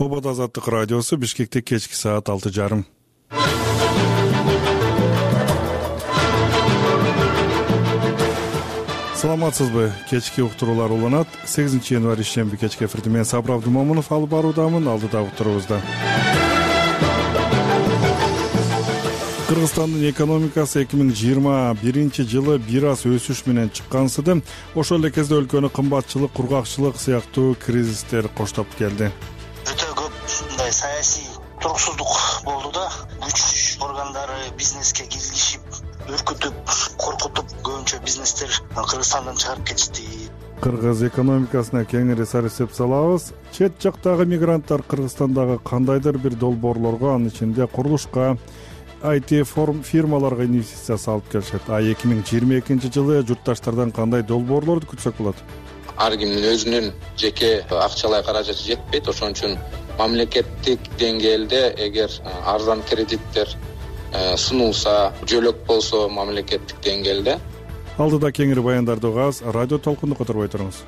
Обод Азаттык радиосу Бишкекте кечки саат 6:30. Саламатсызбы? Кечки уктуруулар уланат. 8 январь ишемби кечки эфирде мен Сабыр Абдумомунов алып баруудамын. Алдыда уктурубузда. Кыргызстандын экономикасы 2021-жылы бир аз өсүш менен чыккансыды. Ошол эле кезде өлкөнү кымбатчылык, кургакчылык сыяктуу кризистер коштоп келди. Өтө көп мындай саясий туруксуздук болду да, күч органдары бизнеске киргизип, үркүтүп, коркутуп, көбүнчө бизнестер Кыргызстандан чыгарып кетишти. Кыргыз экономикасына кеңири сарсеп салабыз. Чет жактагы мигранттар Кыргызстандагы кандайдыр бир долбоорлорго, анын ичинде курулушка, IT фирмаларга инвестиция салып келишет. 2022-жылы журтташтардан кандай долбоорлорду күтсөк болот? Ар кимдин өзүнүн жеке акчалай каражаты жетпейт, ошон үчүн мамлекеттик деңгээлде эгер арзан кредиттер сунулса, жөлөк болсо мамлекеттик деңгээлде. Алдыда кеңири баяндарды угабыз, радио толкунду которбой туруңуз.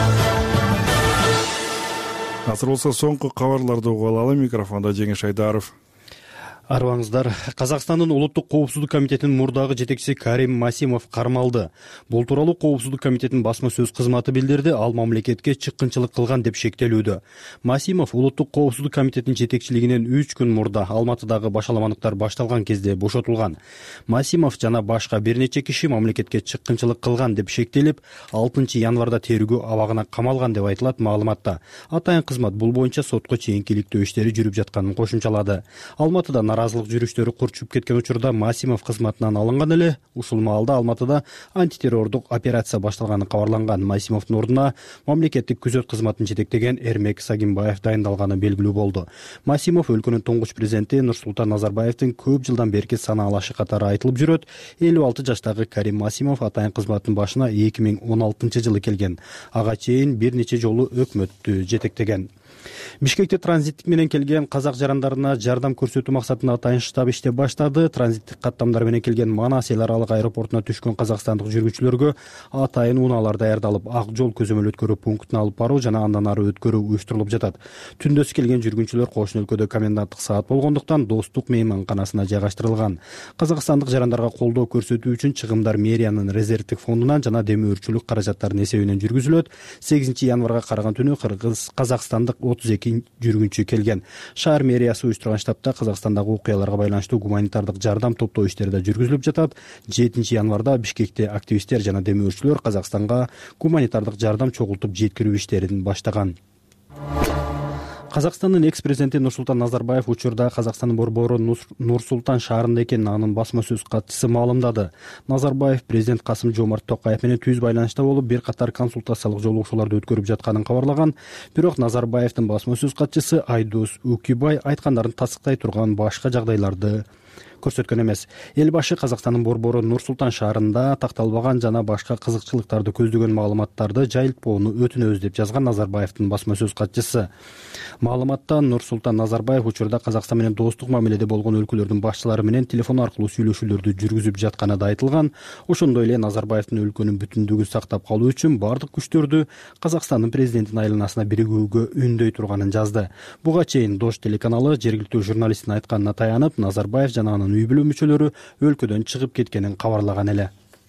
Азыр болсо соңку кабарларды угуп алалы. Микрофондо Жеңиш Айдаров. Арыбаңыздар. Казакстандын улуттук коопсуздук комитетинин мурдагы жетекчиси Карим Масимов кармалды. Бул тууралуу коопсуздук комитетинин басма сөз кызматы билдирди. Ал мамлекетке чыккынчылык кылган деп шектелүүдө. Масимов улуттук коопсуздук комитетинин жетекчилигинен 3 күн мурда Алматыдагы башаламандыктар башталган кезде бошотулган. Масимов жана башка бир нече киши мамлекетке чыккынчылык кылган деп шектелип, 6 январда тергөө абагына камалган деп айтылат маалыматта. Атайын кызмат бул боюнча сотко чейинки иликтөө иштери жүрүп жатканын кошумчалады. Алматыда наразылык жүрүштөрү курчуп кеткен учурда Масимов кызматынан алынган эле. Ушул маалда Алматыда антитеррордук операция башталганы кабарланган. Масимовдун ордуна мамлекеттик күзөт кызматын жетектеген Эрмек Сагимбаев дайындалганы белгилүү болду. Масимов өлкөнүн туңгуч президенти Нурсултан Назарбаевдин көп жылдан берки санаалашы катары айтылып жүрөт. 56 жаштагы Карим Масимов атайын кызматтын башына 2016-жылы келген. Ага чейин бир нече жолу өкмөттү жетектеген. Бишкекте транзиттик менен келген казак жарандарына жардам көрсөтүү максатында атайын штаб иштеп баштады. Транзиттик каттамдар менен келген Манас эл аралык аэропортуна түшкөн казакстандык жүргүнчүлөргө атайын унаалар даярдалып, ак жол көзөмөл өткөрүү пунктуна алып баруу жана андан ары өткөрүү уюштурулуп жатат. Түндөсү келген жүргүнчүлөр кошуна өлкөдө коменданттык саат болгондуктан Достук мейманканасына жайгаштырылган. Казакстандык жарандарга колдоо көрсөтүү үчүн чыгымдар мэриянын резервдик фондунан жана демөөрчүлүк каражаттарынын эсебинен жүргүзүлөт. 8 январга караган түнү казакстандык 32 жүргүнчү келген. Шаар мэриясы уюштурган штабта Казакстандагы окуяларга байланыштуу гуманитардык жардам топтоо иштери да жүргүзүлүп жатат. 7 январда Бишкекте активисттер жана демөөрчүлөр Казакстанга гуманитардык жардам чогултуп жеткирүү иштерин баштаган. Казакстандын экс-президенти Нурсултан Назарбаев учурда Казакстандын борбору Нур-Султан шаарында экенин анын басма сөз катчысы маалымдады. Назарбаев президент Касым-Жомарт Токаев менен түз байланышта болуп, бир катар консультациялык жолугушууларды өткөрүп жатканын кабарлаган. Бирок Назарбаевдин басма сөз катчысы Айдос Үкүбай айткандарын тасыктай турган башка жагдайларды көрсөткөн эмес. Эл башы Казакстандын борбору Нур-Султан шаарында такталбаган жана башка кызыкчылыктарды көздөгөн маалыматтарды жайылтпоону өтүнөбүз деп жазган Назарбаевдин басма сөз катчысы. Маалыматта Нур-Султан Назарбаев учурда Казакстан менен достук мамиледе болгон өлкөлөрдүн башчылары менен телефон аркылуу сүйлөшүүлөрдү жүргүзүп жатканы да айтылган. Ошондой эле Назарбаевдин өлкөнүн бүтүндүгүн сактап калуу үчүн бардык күчтөрдү Казакстандын президентинин айланасына биригүүгө үндөй турганын жазды. Буга чейин Дождь телеканалы жергиликтүү журналисттин айтканына таянып, Назарбаев жана анын үй бүлө мүчөлөрү өлкөдөн чыгып кеткенин кабарлаган эле.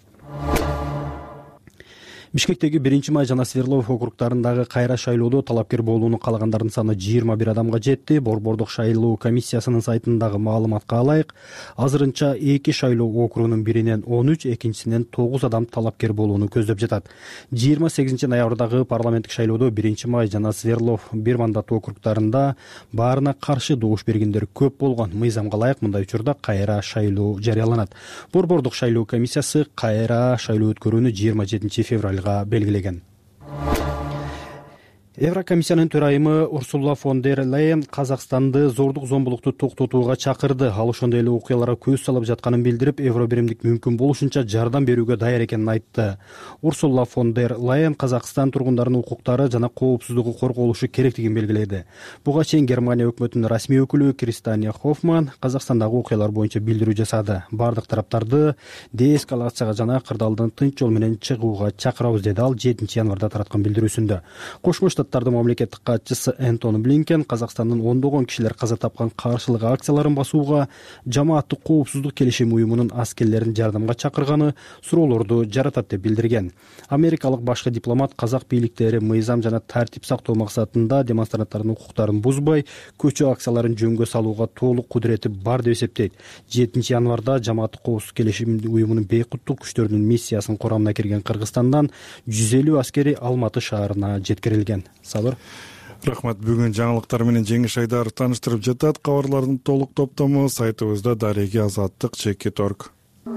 Бишкектеги 1-май жана Свердлов округдарындагы кайра шайлоодо талапкер болууну каалагандардын саны 21 адамга жетти. Борбордук шайлоо комиссиясынын сайтындагы маалыматка алайык, азырынча 2 шайлоо округунун биринен 13, экинчисинен 9 адам талапкер болууну көздөп жатат. 28 ноябрдагы парламенттик шайлоодо 1-май жана Свердлов бир мандаттуу округдарында баарына каршы добуш бергендер көп болгон. Мыйзамга ылайык мындай учурда кайра шайлоо жарыяланат. Борбордук шайлоо комиссиясы кайра шайлоо өткөрүүнү 27 февралга белгилеген. Еврокомиссиянын төрайымы Урсула фон дер Лейен Казакстанды зордук зомбулукту токтотууга чакырды. Ал ошондой эле окуяларга көз салып жатканын билдирип, евро биримдик мүмкүн болушунча жардам берүүгө даяр экенин айтты. Урсула фон дер Лейен Казакстан тургундарынын укуктары жана коопсуздугу корголушу керектигин белгиледи. Буга чейин Германия өкмөтүнүн расмий өкүлү Кристиан Хоффман Казакстандагы окуялар боюнча билдирүү жасады. Бардык тараптарды деэскалацияга жана кырдаалдан тынч жол менен чыгууга чакырабыз, деди ал 7 январда тараткан билдирүүсүндө. Кошмо Штаттардын мамлекеттик катчысы Энтони Блинкен Казакстандын ондогон кишилер каза тапкан каршылык акцияларын басууга жамааттык коопсуздук келишим уюмунун аскерлерин жардамга чакырганы суроолорду жаратат деп билдирген. Америкалык башкы дипломат казак бийликтери мыйзам жана тартип сактоо максатында демонстранттардын укуктарын бузбай, көчө акцияларын жөнгө салууга толук кудурети бар деп эсептейт. 7 январда жамааттык коопсуздук келишим уюмунун бейкуттук күчтөрүнүн миссиясынын курамына кирген Кыргызстандан 150 аскери Алматы шаарына жеткирилген. Сабыр. Рахмат. Бүгүн жаңылыктар менен Жеңиш Айдаров тааныштырып жатат. Кабарлардын толук топтому сайтыбызда dareги-azаттык.org.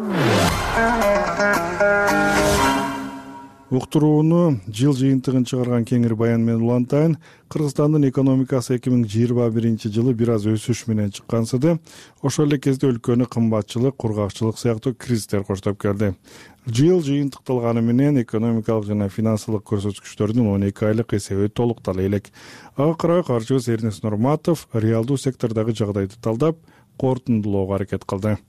Уктурууну жыл жыйынтыгын чыгарган кеңири баян менен улантайын. Кыргызстандын экономикасы 2021-жылы бир аз өсүш менен чыккансыды. Ошол эле кезде өлкөнү кымбатчылык, кургакчылык сыяктуу кризистер коштоп келди. Жыл жыйынтыкталганы менен экономикалык жана финансылык көрсөткүчтөрдүн 12 айлык эсеби толуктала элек. Ага карай каржыбыз Эрнест Нурматов реалдуу сектордогу жагдайды талдап, кортундулоого аракет кылды.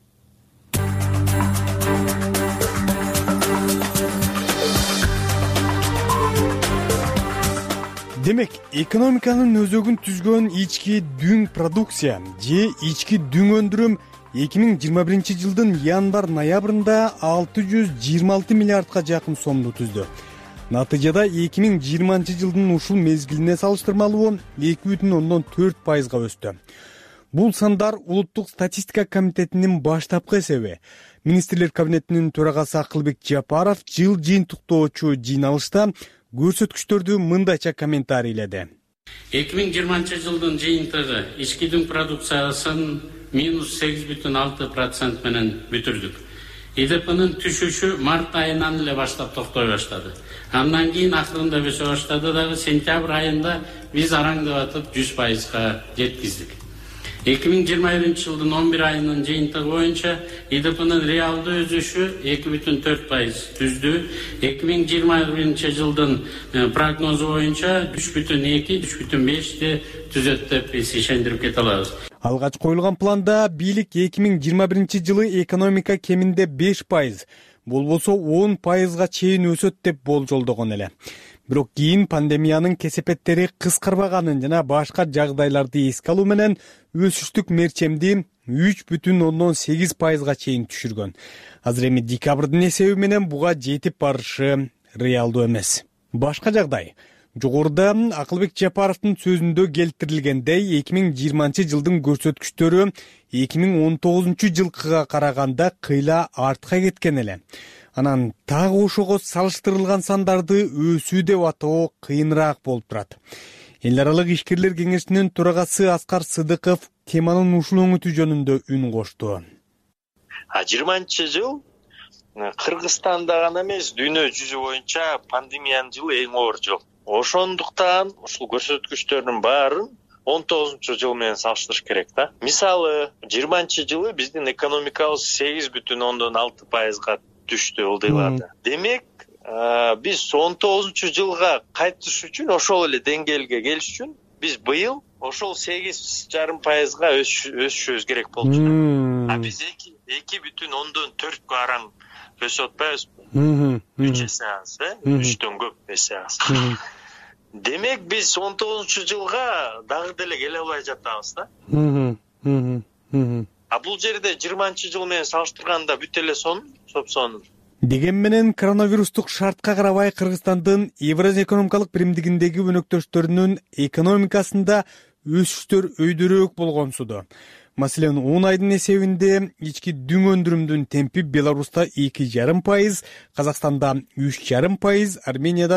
Демек, экономиканын өзөгүн түзгөн ички дүң продукция же ички дүң өндүрүм 2021-жылдын январ-ноябрында 626 миллиардка жакын сомду түздү. Натыйжада 2020-жылдын ушул мезгилине салыштырмалуу 2,4% өстү. Бул сандар Улуттук статистика комитетинин баштапкы эсеби. Министрлер кабинетинин төрагасы Акылбек Жапаров жыл жыйынтыктоочу жыйналышта көрсөткүчтөрдү мындайча комментарийледи. 2020-жылдын жыйынтыгы ички дүң продукциясын -8,6% менен бүтүрдүк. ИДПнын түшүшү март айынан эле баштап токтой баштады. Андан кийин акырында өсө баштады дагы сентябрь айында биз араңдап атып 100%га жеткиздик. 2021-жылдын 11 айынын жыйынтыгы боюнча ИДПнын реалдуу өсүшү 2,4% түздү. 2021-жылдын прогнозу боюнча 3,2-3,5 түзөт деп ишендирип кете алабыз. Алгач коюлган планда бийлик 2021-жылы экономика кеминде 5%, болбосо 10%га чейин өсөт деп болжолдогон эле. Бирок кийин пандемиянын кесепеттери кыскарбаганын жана башка жагдайларды эске алуу менен өсүштүк мерчемди 3,8%га чейин түшүргөн. Азыр эми декабрдын эсеби менен буга жетип барышы реалдуу эмес. Башка жагдай. Жогоруда Акылбек Жапаровдун сөзүндө келтирилгендей 2020-жылдын көрсөткүчтөрү 2019-жылкыга караганда кыйла артка кеткен эле. Анан тагы ошого салыштырылган сандарды өсүү деп атоо кыйыныраак болуп турат. Эл аралык ишкерлер кеңешинин төрагасы Аскар Сыдыков теманын ушул өңүтү жөнүндө үн кошту. 20-жыл Кыргызстанда гана эмес, дүйнө жүзү боюнча пандемиянын жылы эң оор жыл. Ошондуктан ушул көрсөткүчтөрдүн баарын 19-жыл менен салыштырыш керек да. Мисалы, 20-жылы биздин экономикабыз 8,6%га түштү ылдыйлады. Демек, биз 19-жылга кайтыш үчүн, ошол эле деңгээлге келиш үчүн биз быйыл ошол 8,5%га өсүшүбүз керек болчу. А биз 2,4-кө араң өсүп атпайбызбы? 3 эсе аз, 3төн көп эсе аз. Демек, биз 19-жылга дагы деле келе албай жатабыз да. А бул жерде 20-жыл менен салыштырганда бүт эле сопсон. Деген менен коронавирустук шартка карабай Кыргызстандын Евразия экономикалык биримдигиндеги өнөктөштөрүнүн экономикасында өсүштөр өйдөрөөк болгонсуду. Маселен, 10 айдын эсебинде ички дүң өндүрүмдүн темпи Беларуста 2,5%, Казакстанда 3,5%, Арменияда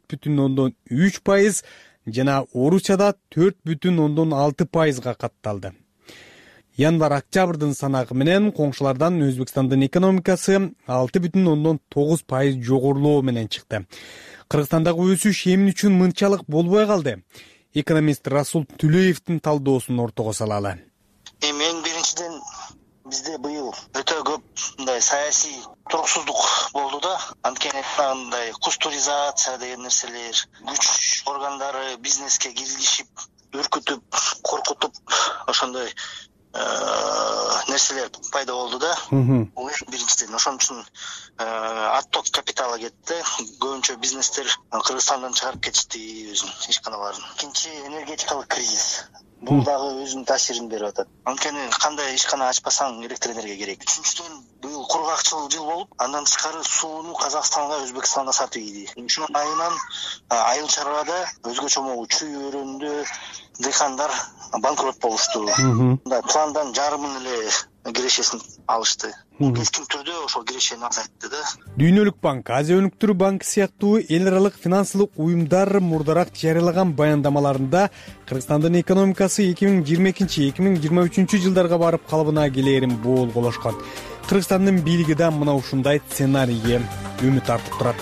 4,3% жана Орусияда 4,6%га катталды. Январ-октябрдын санагы менен коңшулардан Өзбекстандын экономикасы 6,9% жогорулоо менен чыкты. Кыргызстандагы өсүш эмне үчүн мынчалык болбой калды? Экономист Расул Түлеевдин талдоосун ортого салалы. Эң биринчиден бизде быйыл өтө көп мындай саясий туруксуздук болду да. Анткени мындай кустуризация деген нерселер, күч органдары бизнеске киргизип, үркүтүп, коркутуп, ошондой нерселер пайда болду да. Бул биринчиден ошон үчүн отток капиталы кетти. Көбүнчө бизнестер Кыргызстандан чыгарып кетишти өзүнүн ишканаларын. Экинчи энергетикалык кризис. Бул дагы өзүнүн таасирин берип атат. Анткени кандай ишкана ачпасаң электр энергия керек. Үчүнчүдөн быйыл кургакчыл жыл болуп, андан тышкары сууну Казакстанга, Өзбекстанга сатып ийди. Ушунун айынан айыл чарбада өзгөчө могу чүй өрөөндө дыйкандар банкрот болушту. Пландан жарымын эле кирешесин алышты. Кескин түрдө ошол кирешени азайтты да. Дүйнөлүк банк, Азия өнүктүрүү банкы сыяктуу эл аралык финансылык уюмдар мурдараак жарыялаган баяндамаларында Кыргызстандын экономикасы 2022-2023 жылдарга барып калыбына келээрин боолголошкон. Кыргызстандын бийлиги да мына ушундай сценарийге үмүт артып турат.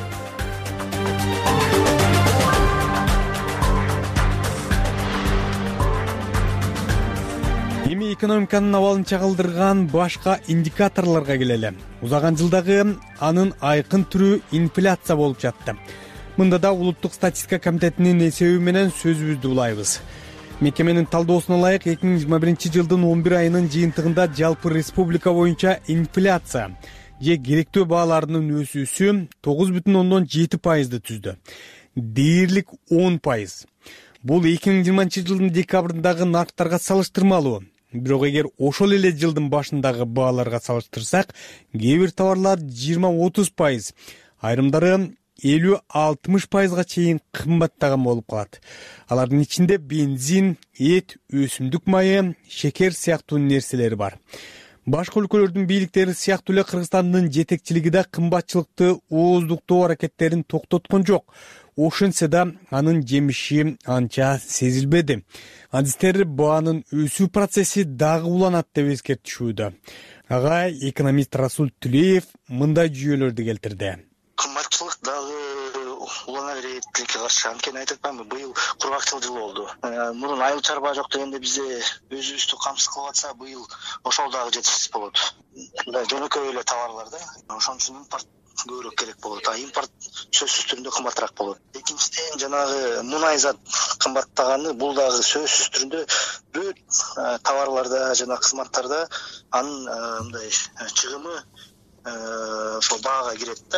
Эми экономиканын абалын чагылдырган башка индикаторлорго келели. Узаган жылдагы анын айкын түрү инфляция болуп жатты. Мында да улуттук статистика комитетинин эсеби менен сөзүбүздү улайбыз. Мекеменин талдоосуна ылайык 2021 жылдын 11 айынын жыйынтыгында жалпы республика боюнча инфляция же керектөө бааларынын өсүүсү 9,7%ды түздү. Дээрлик 10%. Бул 2020 жылдын декабрындагы нарктарга салыштырмалуу. Бирок эгер ошол эле жылдын башындагы бааларга салыштырсак, кээ бир товарлар 20-30%, айрымдары 50-60%га чейин кымбаттаган болуп калат. Алардын ичинде бензин, эт, өсүмдүк майы, шекер сыяктуу нерселер бар. Башка өлкөлөрдүн бийликтери сыяктуу эле Кыргызстандын жетекчилиги да кымбатчылыкты ооздуктоо аракеттерин токтоткон жок. Ошентсе да анын жемиши анча сезилбеди. Адистер баанын өсүү процесси дагы уланат деп эскертишүүдө. Ага экономист Расул Түлеев мындай жүйөлөрдү келтирди. Кымбатчылык дагы улана берет тилекке каршы. Анткени айтып атпаймынбы, быйыл кургакчыл жыл болду. Мурун айыл чарба жок дегенде бизде өзүбүздү камсыз кылып атса, быйыл ошол дагы жетишсиз болот. Жөнөкөй эле товарлар да. Ошон үчүн импорт көбүрөөк керек болот. Импорт сөзсүз түрүндө кымбатыраак болот. Экинчиден жанагы мунай зат кымбаттаганы, бул дагы сөзсүз түрүндө бүт товарларда жана кызматтарда анын мындай чыгымы ошол баага кирет да.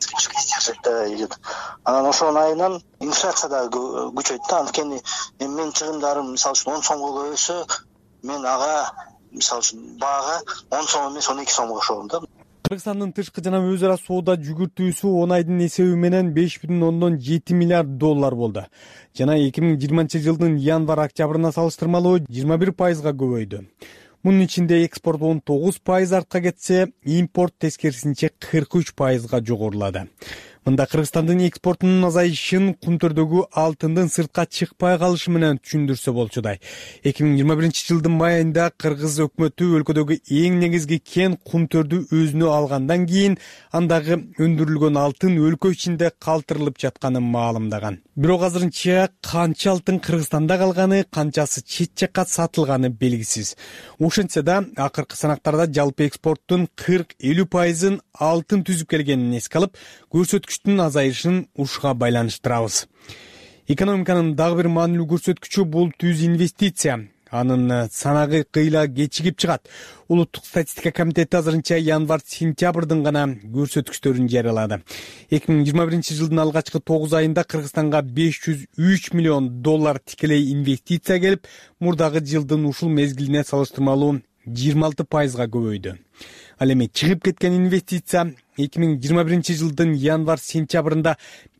Анан ошонун айынан инфляция дагы күчөйт да. Анткени менин чыгымдарым мисалы үчүн 10 сомго өсө, мен ага мисалы үчүн баага 10 сом эмес 12 сомго кошом да. Кыргызстандын тышкы жана өз ара соода жүгүртүүсү 10 айдын эсеби менен 5,7 миллиард доллар болду. Жана 2020 жылдын январь-октябрына салыштырмалуу 21%га көбөйдү. Мунун ичинде экспорт 19% артка кетсе, импорт тескерисинче 43%га жогорулады. Мында Кыргызстандын экспортунун азайышын кумтөрдөгү алтындын сыртка чыкпай калышы менен түшүндүрсө болчудай. 2021 жылдын май айында Кыргыз өкмөтү өлкөдөгү эң негизги кен кумтөрдү өзүнө алгандан кийин андагы өндүрүлгөн алтын өлкө ичинде калтырылып жатканын маалымдаган. Бирок азырынча канча алтын Кыргызстанда калганы, канчасы чет жакка сатылганы белгисиз. Ошентсе да акыркы санактарда жалпы экспорттун 40-50%ын алтын түзүп келгенин эске алып, көрсөткүчтүн азайышын ушуга байланыштырабыз. Экономиканын дагы бир маанилүү көрсөткүчү бул түз инвестиция. Анын санагы кыйла кечигип чыгат. Улуттук статистика комитети азырынча январь-сентябрдын гана көрсөткүчтөрүн жарыялады. 2021 жылдын алгачкы 9 айында Кыргызстанга 503 миллион доллар тикелей инвестиция келип, мурдагы жылдын ушул мезгилине салыштырмалуу 26%га көбөйдү. Ал эми чыгып кеткен инвестиция 2021 жылдын январь-сентябрында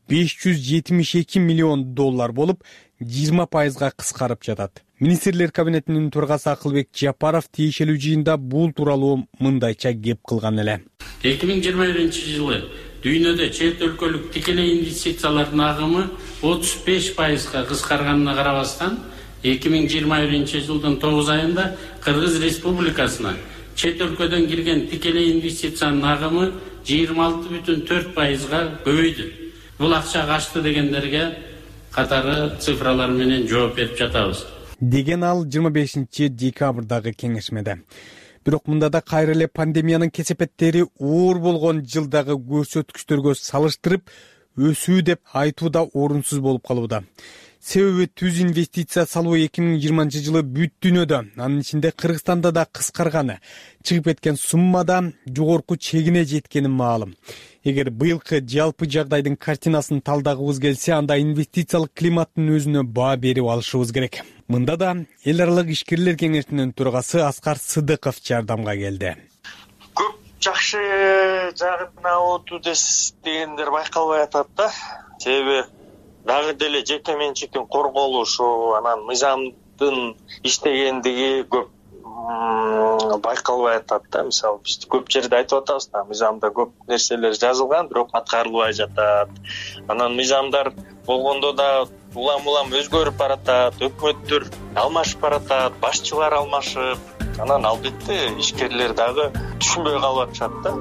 572 миллион доллар болуп, 20%га кыскарып жатат. Министрлер кабинетинин төрагасы Акылбек Жапаров тиешелүү жыйында бул тууралуу мындайча кеп кылган эле. 2021 жылы дүйнөдө чет өлкөлүк тикелей инвестициялардын агымы 35%га кыскарганына карабастан, 2021 жылдын 9 айында Кыргыз Республикасына чет өлкөдөн кирген тикелей инвестициянын агымы 26,4%га көбөйдү. Бул акча качты дегендерге катары цифралар менен жооп берип жатабыз. Деген ал 25 декабрдагы кеңешмеде. Бирок мында да кайра эле пандемиянын кесепеттери оор болгон жылдагы көрсөткүчтөргө салыштырып өсүү деп айтуу да орунсуз болуп калууда. Себеби түз инвестиция салуу 2020 бүт дүйнөдө, анын ичинде Кыргызстанда да кыскарганы, чыгып кеткен суммада жогорку чегине жеткени маалым. Эгер быйылкы жалпы жагдайдын картинасын талдагыбыз келсе, анда инвестициялык климаттын өзүнө баа берип алышыбыз керек. Мында да эл аралык ишкерлер кеңешинин төрагасы Аскар Сыдыков жардамга келди. Көп жакшы жагына оту дегендер байкалбай атат да. Себеби дагы деле жеке менчиктин корголушу, анан мыйзамдын иштегендиги көп байкалбай атат да. Мисалы биз көп жерде айтып атабыз да, мыйзамда көп нерселер жазылган, бирок аткарылбай жатат. Анан мыйзамдар болгондо да улам өзгөрүп баратат, өкмөттөр алмашып баратат, башчылар алмашып, анан албетте ишкерлер дагы түшүнбөй калып атышат да.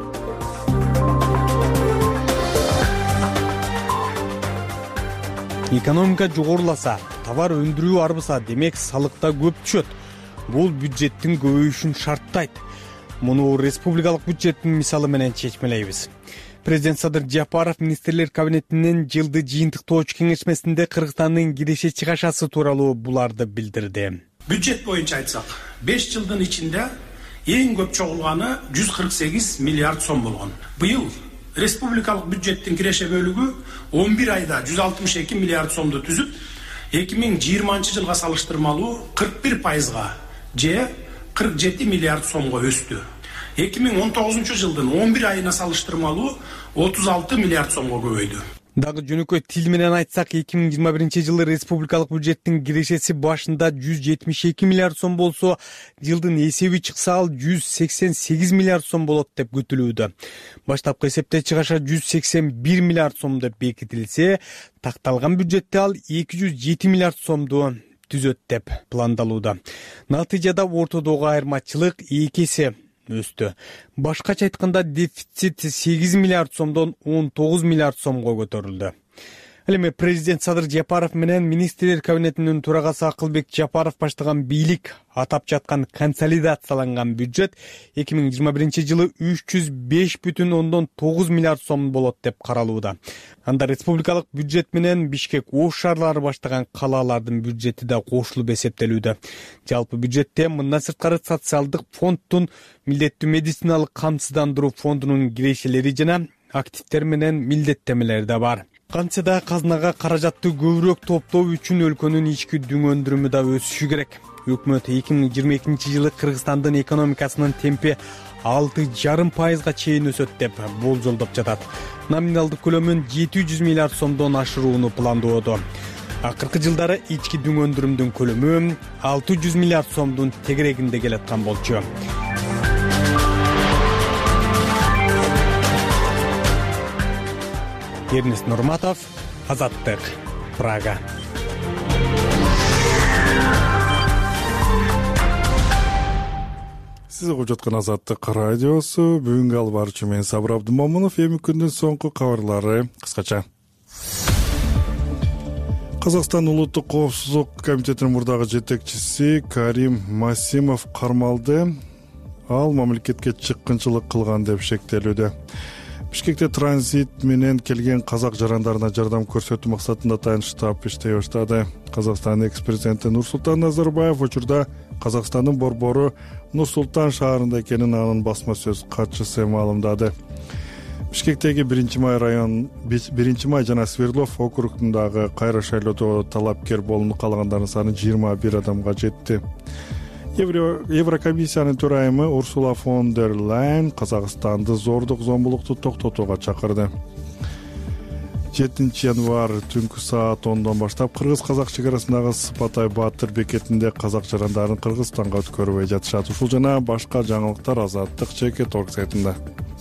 Экономика жогоруласа, товар өндүрүү арбыса, демек салыкта көп түшөт. Бул бюджеттин көбөйүшүн шарттайт. Муну республикалык бюджеттин мисалы менен чечмелейбиз. Президент Садыр Жапаров министрлер кабинетинин жылды жыйынтыктоочу кеңешмесинде Кыргызстандын киреше чыгашасы тууралуу буларды билдирди. Бюджет боюнча айтсак, 5 жылдын ичинде эң көп чогулганы 148 миллиард сом болгон. Быйыл республикалык бюджеттин киреше бөлүгү 11 айда 162 миллиард сомду түзүп, 2020 жылга салыштырмалуу 41%га же 47 миллиард сомго өстү. 2019 жылдын 11 айына салыштырмалуу 36 миллиард сомго көбөйдү. Дагы жөнөкөй тил менен айтсак, 2021 жылы республикалык бюджеттин кирешеси башында 172 миллиард сом болсо, жылдын эсеби чыкса ал 188 миллиард сом болот деп күтүлүүдө. Баштапкы эсепте чыгаша 181 миллиард сом деп бекитилсе, такталган бюджетте ал 207 миллиард сомду түзөт деп пландалууда. Натыйжада ортодогу айырмачылык 2 эсе өстү. Башкача айтканда, дефицит 8 миллиард сомдон 19 миллиард сомго көтөрүлдү. Ал эми президент Садыр Жапаров менен министрлер кабинетинин төрагасы Акылбек Жапаров баштаган бийлик атап жаткан консолидацияланган бюджет 2021 жылы 305,9 миллиард сом болот деп каралууда. Анда республикалык бюджет менен Бишкек, Ош шаарлары баштаган калаалардын бюджети да кошулуп эсептелүүдө. Жалпы бюджетте мындан сырткары социалдык фонддун, милдеттүү медициналык камсыздандыруу фондунун кирешелери жана активдер менен милдеттемелери да бар. Кантсе да казнага каражатты көбүрөөк топтоо үчүн өлкөнүн ички дүң өндүрүмү да өсүшү керек. Өкмөт 2022 жылы Кыргызстандын экономикасынын темпи 6,5%га чейин өсөт деп болжолдоп жатат. Номиналдык көлөмүн 700 миллиард сомдон ашырууну пландоодо. Акыркы жылдары ички дүң өндүрүмдүн көлөмү 600 миллиард сомдун тегерегинде келаткан болчу. Ернес Нурматов, Азаттык, Прага. Сиз угуп жаткан Азаттык радиосу. Бүгүнкү алып баруучу мен Сабыр Абдымомунов. Эми күндүн соңку кабарлары кыскача. Казакстан улуттук коопсуздук комитетинин мурдагы жетекчиси Карим Масимов кармалды. Ал мамлекетке чыккынчылык кылган деп шектелүүдө. Бишкекте транзит менен келген казак жарандарына жардам көрсөтүү максатында таяныч штаб иштей баштады. Казакстан экс-президенти Нурсултан Назарбаев учурда Казакстандын борбору Нур-Султан шаарында экенин анын басма сөз катчысы маалымдады. Бишкектеги 1-май жана Свердлов округундагы кайра шайлоодо талапкер болууну каалагандардын саны 21 адамга жетти. Еврокомиссиянын төрайымы Урсула фон дер Лейн Казакстанды зордук зомбулукту токтотууга чакырды. 7 январь түнкү саат 10дон баштап кыргыз-казак чегарасындагы Сыпатай Батыр бекетинде казак жарандарын Кыргызстанга өткөрбөй жатышат. Ушул жана башка жаңылыктар Азаттык ЧК сайтында.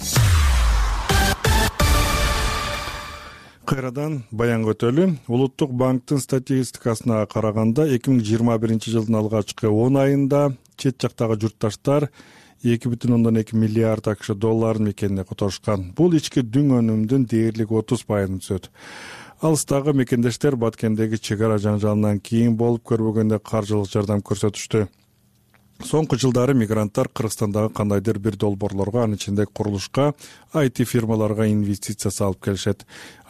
Кайрадан баян өтөлү. Улуттук банктын статистикасына караганда 2021 жылдын алгачкы 10 айында чет жактагы журтташтар 2,2 миллиард АКШ долларын мекенине которушкан. Бул ички дүң өнүмдүн дээрлик 30% түзөт. Алыстагы мекендештер Баткендеги чегара жаңжалынан кийин болуп көрбөгөндө каржылык жардам көрсөтүштү. Соңку жылдары мигранттар Кыргызстандагы кандайдыр бир долбоорлорго, анын ичинде курулушка, IT фирмаларга инвестиция салып келишет.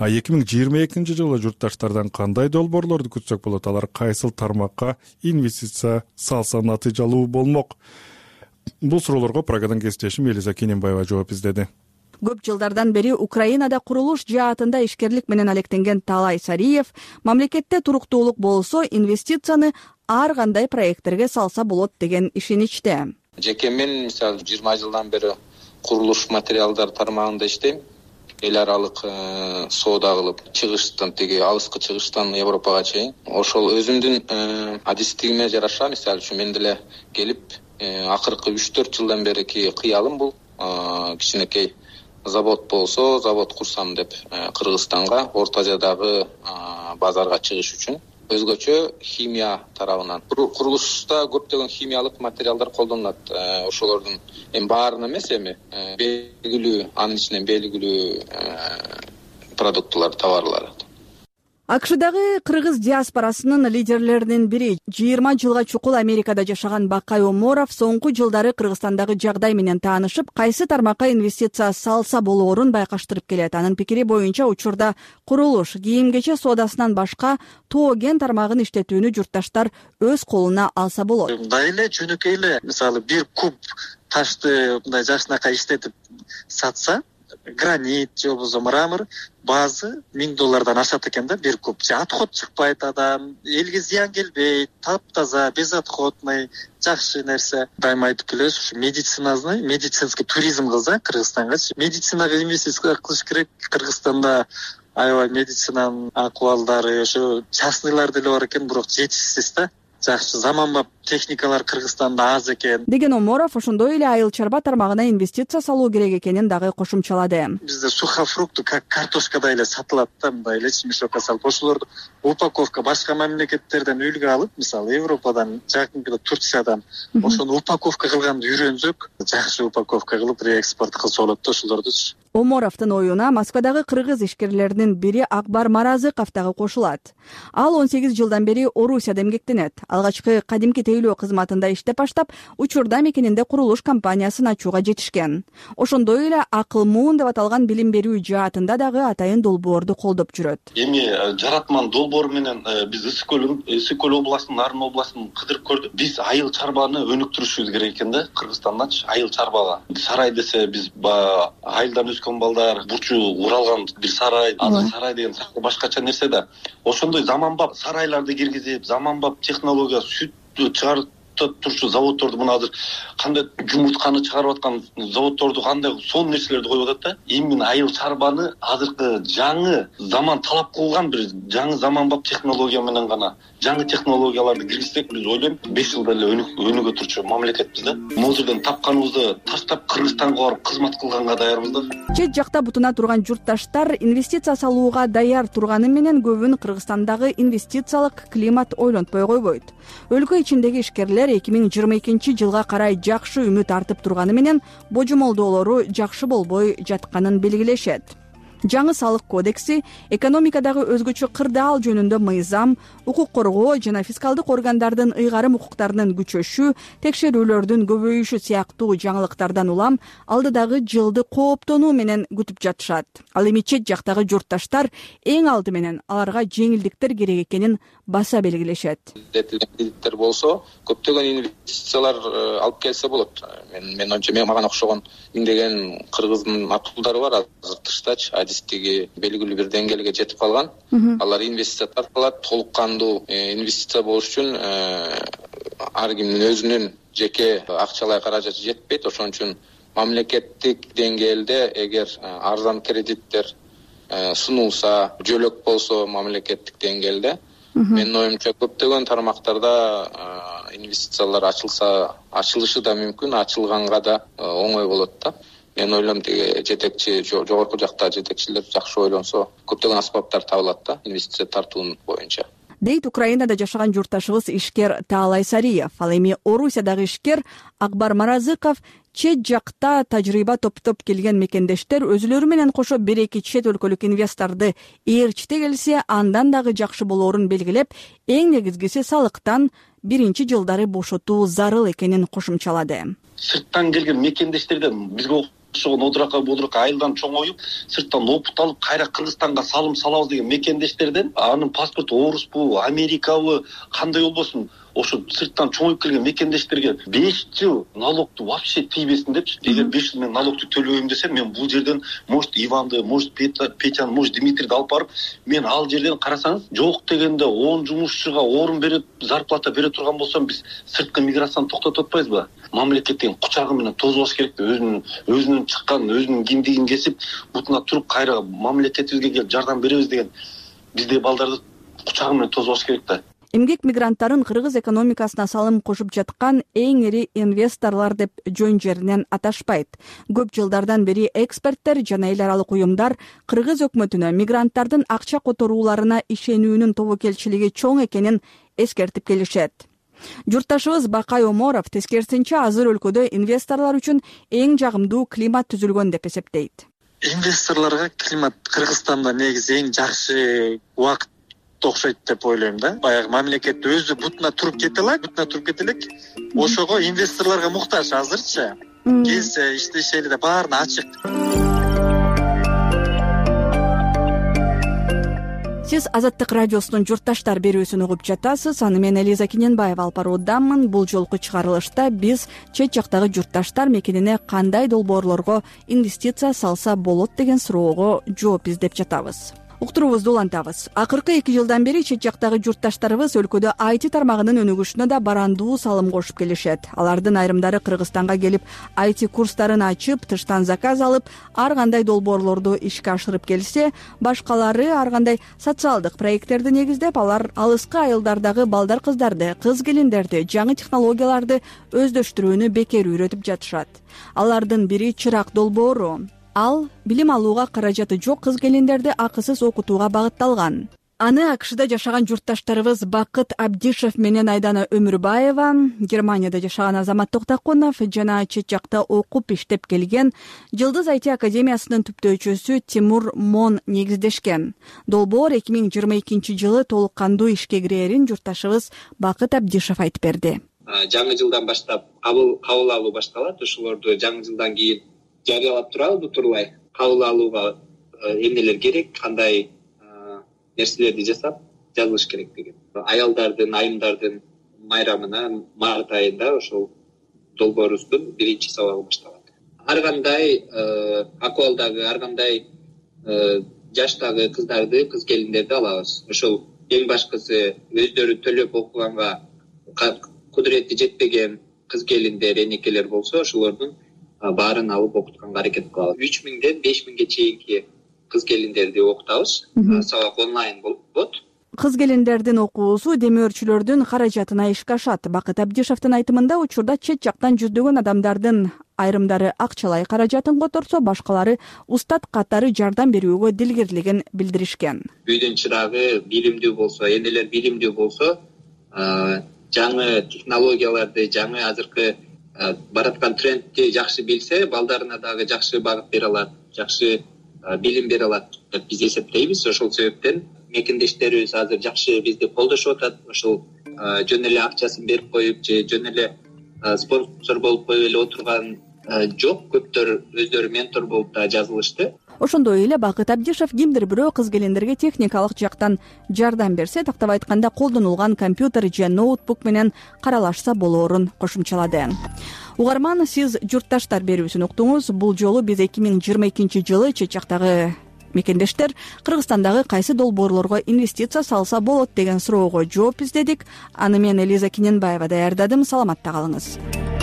2022 жылы журтташтардан кандай долбоорлорду күтсөк болот? Алар кайсыл тармакка инвестиция салса натыйжалуу болмок? Бул суроолорго программанын кесиптешим Элиза Кененбаева жооп издеди. Көп жылдардан бери Украинада курулуш жаатында ишкерлик менен алектенген Талай Сариев мамлекетте туруктуулук болсо инвестицияны ар кандай проекттерге салса болот деген ишеничте. Жеке мен мисалы 20 жылдан бери курулуш материалдар тармагында иштейм. Эл аралык соода кылып, чыгыштан алыскы чыгыштан Европага чейин. Ошол өзүмдүн адистигиме жараша, мисалы үчүн мен деле келип, акыркы 3-4 жылдан берки кыялым бул. Кичинекей завод болсо, завод курсам деп Кыргызстанга, Орто Азиядагы базарга чыгыш үчүн. Өзгөчө химия тарабынан. Курулушта көптөгөн химиялык материалдар колдонулат. Ошолордун баарына эмес, белгилүү, анын ичинен белгилүү продуктулар, товарлар. АКШдагы кыргыз диаспорасынын лидерлеринин бири 20 жылга чукул Америкада жашаган Бакай Оморов соңку жылдары Кыргызстандагы жагдай менен таанышып, кайсы тармакка инвестиция салса болоорун байкаштырып келет. Анын пикири боюнча учурда курулуш, кийим-кече соодасынан башка тоо-кен тармагын иштетүүнү журтташтар өз колуна алса болот. Мындай эле жөнөкөй эле, мисалы бир куб ташты мындай жакшынакай иштетип сатса, гранит же болбосо мрамор баазы $1000 ашат экен да, бир куб. Отход чыкпайт адам, элге зыян келбейт, таптаза, без отходный, жакшы нерсе. Дайыма айтып келебиз, ушу медицинский туризм кылса Кыргызстангачы. Медицинага инвестиция кылыш керек. Кыргызстанда аябай медицинанын акыбалдары, ошо частныйлар деле бар экен, бирок жетишсиз да. Жакшы заманбап техникалар Кыргызстанда аз экен деген Оморов ошондой эле айыл чарба тармагына инвестиция салуу керек экенин дагы кошумчалады. Бизде сухофрукты как картошкадай эле сатылат да, мындай эле мешокко салып. Ошолорду упаковка башка мамлекеттерден үлгү алып, мисалы Европадан, жакынкыда Турциядан ошону упаковка кылганды үйрөнсөк, жакшы упаковка кылып реэкспорт кылса болот да ошолорду. Оморовдун оюна Москвадагы кыргыз ишкерлеринин бири Акбар Маразыков дагы кошулат. Ал 18 жылдан бери Орусияда эмгектенет. Алгачкы кадимки тейлөө кызматында иштеп баштап, учурда мекенинде курулуш компаниясын ачууга жетишкен. Ошондой эле Акыл Муун деп аталган билим берүү жаатында дагы атайын долбоорду колдоп жүрөт. Эми жаратман долбоор менен биз Ысык көл областынын, Нарын областын кыдырып көрдүк. Биз айыл чарбаны өнүктүрүшүбүз керек экен да, Кыргызстанданчы айыл чарбага. Сарай десе биз айылдан өскөн балдар, бурчу уралган бир сарай, азыр сарай деген башкача нерсе да. Ошондой заманбап сарайларды киргизип, заманбап технология сүт чыгарып турчу заводдорду, мына азыр кандай жумуртканы чыгарып аткан заводдорду, кандай сонун нерселерди коюп атат да. Именно айыл чарбаны азыркы жаңы заман талап кылган бир жаңы заманбап технология менен гана, жаңы технологияларды киргизсек, биз ойлойм 5 жылда эле өнүгө турчу мамлекетпиз да. Могулдон тапканыбызды таштап Кыргызстанга барып кызмат кылганга даярбыз да. Чет жакта бутуна турган журтташтар инвестиция салууга даяр турганы менен көбүн Кыргызстандагы инвестициялык климат ойлонтпой койбойт. Өлкө ичиндеги ишкерлер 2022 жылга карай жакшы үмүт артып турганы менен божомолдоолору жакшы болбой жатканын белгилешет. Жаңы салык кодекси, экономикадагы өзгөчө кырдаал жөнүндө мыйзам, укук коргоо жана фискалдык органдардын ыйгарым укуктарынын күчөшү, текшерүүлөрдүн көбөйүшү сыяктуу жаңылыктардан улам алдыдагы жылды кооптонуу менен күтүп жатышат. Ал эми чет жактагы журтташтар эң алды менен аларга жеңилдиктер керек экенин баса белгилешет. Кредиттер болсо, көптөгөн инвестициялар алып келсе болот. Мен ойымча, мага окшогон миңдеген кыргыздын акылдары бар азыр тыштачы, адистиги белгилүү бир деңгээлге жетип калган. Алар инвестиция тартылат, толук кандуу инвестиция болуш үчүн ар кимдин өзүнүн жеке акчалай каражаты жетпейт. Ошон үчүн мамлекеттик деңгээлде эгер арзан кредиттер сунулса, жөлөк болсо мамлекеттик деңгээлде, менин оюмча көптөгөн тармактарда инвестициялар ачылышы да мүмкүн, ачылганга да оңой болот да. Мен ойлойм, жетекчи, жогорку жакта жетекчилер жакшы ойлонсо, көптөгөн аспаптар табылат да инвестиция тартуунун боюнча. дейт Украинада жашаган журтташыбыз ишкер Таалай Сариев. Ал эми Орусиядагы ишкер Акбар Маразыков чет жакта тажрыйба топтоп келген мекендештер өзүлөрү менен кошо 1-2 чет өлкөлүк инвесторду ээрчите келсе, андан дагы жакшы болоорун белгилеп, эң негизгиси салыктан биринчи жылдары бошотуу зарыл экенин кошумчалады. Сырттан келген мекендештерден бизге окшогон одуракка айылдан чоңоюп, сырттан опут алып, кайра Кыргызстанга салым салабыз деген мекендештерден анын паспорту Орусбу, Америкабы, кандай болбосун, ошо сырттан чоңоюп келген мекендештерге 5 жыл налогду вообще тийбесин депчи. Эгер 5 жыл мен налогду төлөбөйм десем, мен бул жерден может Иванды, может Петяны, может Дмитрийди алып барып, мен ал жерден карасаңыз, жок дегенде 10 жумушчуга орун берип, зарплата бере турган болсом, биз сырткы миграцияны токтотуп атпайбызбы? Мамлекеттин кучагы менен тозбаш керек, өзүнүн чыккан, өзүнүн киндигин кесип, бутуна туруп кайра мамлекетибизге келип жардам беребиз деген бизде балдарды кучагы менен тозбаш керек да. Эмгек мигранттарын кыргыз экономикасына салым кошуп жаткан эң ири инвесторлор деп жөн жеринен аташпайт. Көп жылдардан бери эксперттер жана эл аралык уюмдар кыргыз өкмөтүнө мигранттардын акча которууларына ишенүүнүн тобокелчилиги чоң экенин эскертип келишет. Журтташыбыз Бакай Оморов тескерисинче азыр өлкөдө инвесторлор үчүн эң жагымдуу климат түзүлгөн деп эсептейт. Инвесторлорго климат Кыргызстанда негизи эң жакшы убакыт окшойт деп ойлойм да. Баягы мамлекет өзү бутуна туруп кете элек. Ошого инвесторлорго муктаж азырчы. Келсе иштешели деп баарына ачык. Сиз Азаттык радиосунун журтташтар берүүсүн угуп жатасыз. Аны мен Элиза Кененбаева алып баруудамын. Бул жолку чыгарылышта биз чет жактагы журтташтар мекенине кандай долбоорлорго инвестиция салса болот деген суроого жооп издеп жатабыз. Уктуруубузду улантабыз. Акыркы 2 жылдан бери чет жактагы журтташтарыбыз өлкөдө IT тармагынын өнүгүшүнө да барандуу салым кошуп келишет. Алардын айрымдары Кыргызстанга келип, IT курстарын ачып, тыштан заказ алып, ар кандай долбоорлорду ишке ашырып келсе, башкалары ар кандай социалдык проекттерди негиздеп, алар алыскы айылдардагы балдар кыздарды, кыз келиндерди, жаңы технологияларды өздөштүрүүнү бекер үйрөтүп жатышат. Алардын бири чырак долбоору. Ал билим алууга каражаты жок кыз келиндерди акысыз окутууга багытталган. Аны АКШда жашаган журтташтарыбыз Бакыт Абдишев менен Айдана Өмүрбаева, Германияда жашаган Азамат Токтакунов жана чет жакта окуп иштеп келген Жылдыз IT академиясынын түптөөчүсү Тимур Мон негиздешкен. Долбоор 2022 жылы толук кандуу ишке кирерин журтташыбыз Бакыт Абдишев айтып берди. Жаңы жылдан баштап кабыл алуу башталат. Ошолорду жаңы жылдан кийин жарыялап турабыз, турлай кабыл алууга эмнелер керек, кандай нерселерди жасап жазылыш керек деген. Аялдардын, айымдардын майрамына март айында ошол долбоорубуздун биринчи сабагы башталат. Ар кандай акыбалдагы, ар кандай жаштагы кыздарды, кыз келиндерди алабыз. Ошол эң башкысы өздөрү төлөп окуганга кудурети жетпеген кыз келиндер, энекелер болсо, ошолордун баарын алып окутканга аракет кылабыз. 3000ден 5000ге чейинки кыз келиндерди окутабыз. Сабак онлайн болот. Кыз келиндердин окуусу демөөрчүлөрдүн каражатына ишке ашат. Бакыт Абдишевдин айтымында учурда чет жактан жүздөгөн адамдардын айрымдары акчалай каражатын которсо, башкалары устат катары жардам берүүгө дилгирлигин билдиришкен. Үйдүн чырагы билимдүү болсо, энелер билимдүү болсо, жаңы технологияларды, жаңы азыркы бараткан трендти жакшы билсе, балдарына дагы жакшы багыт бере алат, жакшы билим бере алат деп биз эсептейбиз. Ошол себептен мекендештерибиз азыр жакшы бизди колдошуп атат. Ошол жөн эле акчасын берип коюп же жөн эле спонсор болуп коюп эле отурган жок. Көптөр өздөрү ментор болуп да жазылышты. Ошондой эле Бакыт Абдишев кимдир бирөө кыз келиндерге техникалык жактан жардам берсе, тактап айтканда колдонулган компьютер же ноутбук менен каралашса болоорун кошумчалады. Угарман, сиз журтташтар берүүсүн уктуңуз. Бул жолу биз 2022 жылы чет жактагы мекендештер Кыргызстандагы кайсы долбоорлорго инвестиция салса болот деген суроого жооп издедик. Аны мен Элиза Кененбаева даярдадым. Саламатта калыңыз.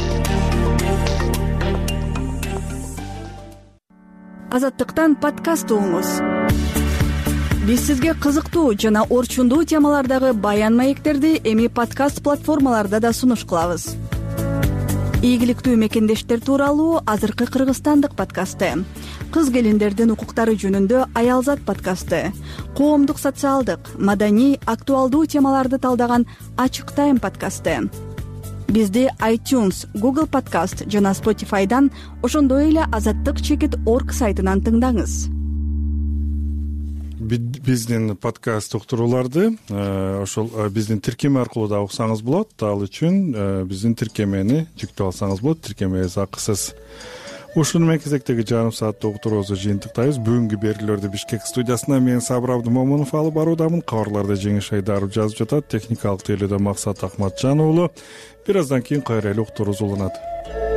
Азаттыктан подкаст угуңуз. Биз сизге кызыктуу жана орчундуу темалардагы баян маектерди эми подкаст платформаларда да сунуш кылабыз. Ийгиликтүү мекендештер тууралуу азыркы кыргызстандык подкасты. кыз келиндердин укуктары жөнүндө Аялзат подкасты, коомдук, социалдык, маданий, актуалдуу темаларды талдаган Ачык Тайм подкасты. Бизди iTunes, Google Podcast жана Spotify'дан, ошондой эле azattyk.org сайтынан тыңдаңыз. Биздин подкаст уктурууларды ошол биздин тиркеме аркылуу да уксаңыз болот. Ал үчүн биздин тиркемени жүктөп алсаңыз болот. Тиркемебиз акысыз. Ушуну менен кезектеги жарым сааттык уктуруубузду жыйынтыктайбыз. Бүгүнкү берүүлөрдү Бишкек студиясынан мен Сабыр Абдымомунов алып баруудамын. Кабарларды Жеңиш Айдаров жазып жатат. Техникалык тейлөөдө Максат Акматжан уулу. Бир аздан кийин кайра эле уктуруубуз уланат.